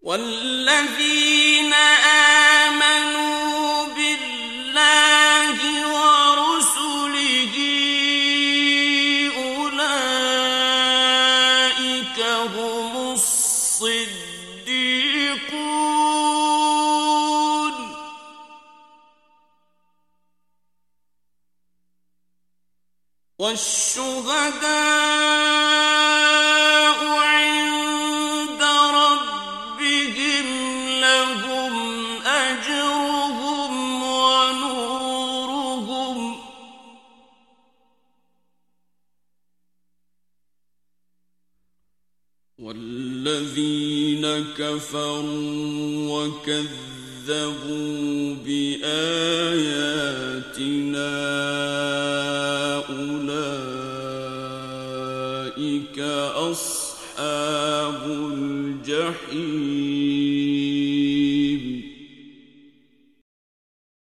والذين آمنوا بالله ورسله أولئك هم الصديقون والشهداء عند ربهم لهم أجرهم ونورهم والذين كفروا وكذبوا بآياتنا أولئك أصحاب الجحيم